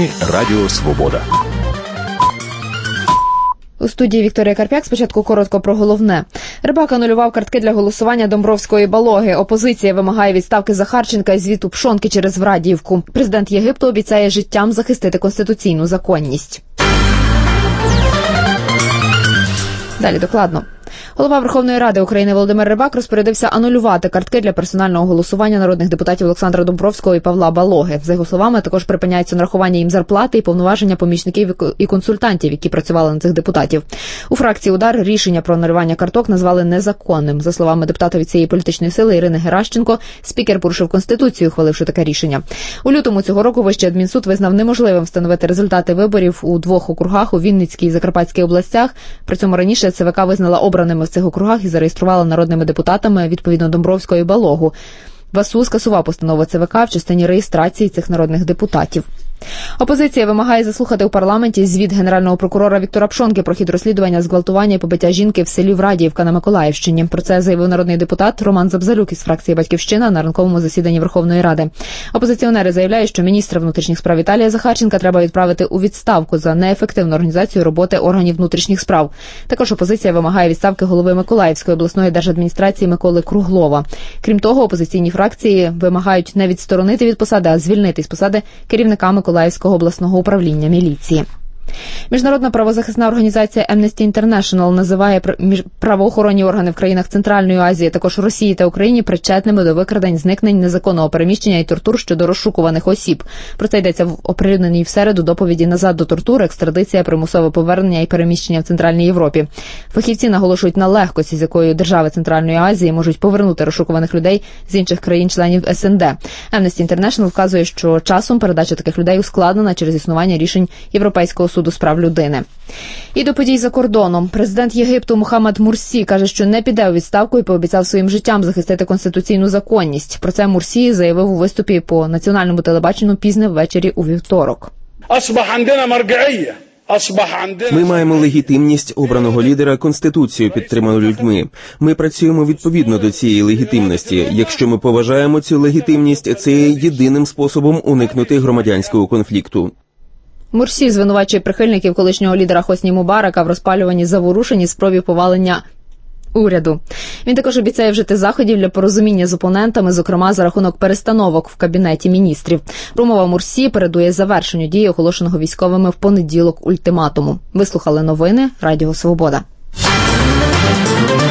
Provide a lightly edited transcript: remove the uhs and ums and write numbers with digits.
ефірі Радіо Свобода. У студії Вікторія Карп'як. Спочатку коротко про головне. Рибак анулював картки для голосування Домбровської Балоги. Опозиція вимагає відставки Захарченка і звіту Пшонки через Врадіївку. Президент Єгипту обіцяє життям захистити конституційну законність. Далі докладно. Голова Верховної Ради України Володимир Рибак розпорядився анулювати картки для персонального голосування народних депутатів Олександра Домбровського і Павла Балоги. За його словами, також припиняється нарахування їм зарплати і повноваження помічників і консультантів, які працювали на цих депутатів. У фракції «Удар» рішення про анулювання карток назвали незаконним. За словами депутата від цієї політичної сили Ірини Геращенко, спікер порушив Конституцію, ухваливши таке рішення. У лютому цього року Вищий адмінсуд визнав неможливим встановити результати виборів у двох округах у Вінницькій і Закарпатській областях. При цьому раніше ЦВК визнала обраними в цих округах і зареєструвала народними депутатами відповідно Домбровського і Балогу. ВАСУ скасував постанову ЦВК в частині реєстрації цих народних депутатів. Опозиція вимагає заслухати у парламенті звіт генерального прокурора Віктора Пшонки про хід розслідування зґвалтування і побиття жінки в селі Врадіївка на Миколаївщині. Про це заявив народний депутат Роман Забзалюк із фракції «Батьківщина» на ранковому засіданні Верховної Ради. Опозиціонери заявляють, що міністра внутрішніх справ Віталія Захарченка треба відправити у відставку за неефективну організацію роботи органів внутрішніх справ. Також опозиція вимагає відставки голови Миколаївської обласної держадміністрації Миколи Круглова. Крім того, опозиційні фракції вимагають не відсторонити від посади, а звільнити з посади керівника Миколаївського обласного управління міліції. Міжнародна правозахисна організація Amnesty International називає правоохоронні органи в країнах Центральної Азії, також Росії та Україні причетними до викрадень, зникнень, незаконного переміщення і тортур щодо розшукуваних осіб. Про це йдеться в оприлюдненій в середу доповіді «Назад до тортур. Екстрадиція, примусове повернення і переміщення в Центральній Європі». Фахівці наголошують на легкості, з якою держави Центральної Азії можуть повернути розшукуваних людей з інших країн-членів СНД. Amnesty International вказує, що часом передача таких людей ускладнена через існування рішень Європейського суду з прав людини. І до подій за кордоном. Президент Єгипту Мохаммед Мурсі каже, що не піде у відставку і пообіцяв своїм життям захистити конституційну законність. Про це Мурсі заявив у виступі по національному телебаченню пізно ввечері у вівторок. Ми маємо легітимність обраного лідера, конституцію, підтриману людьми. Ми працюємо відповідно до цієї легітимності. Якщо ми поважаємо цю легітимність, це є єдиним способом уникнути громадянського конфлікту. Мурсі звинувачує прихильників колишнього лідера Хосні Мубарака в розпалюванні заворушень і спробі повалення уряду. Він також обіцяє вжити заходів для порозуміння з опонентами, зокрема за рахунок перестановок в Кабінеті міністрів. Промова Мурсі передує завершенню дії, оголошеного військовими в понеділок ультиматуму. Вислухали новини Радіо Свобода.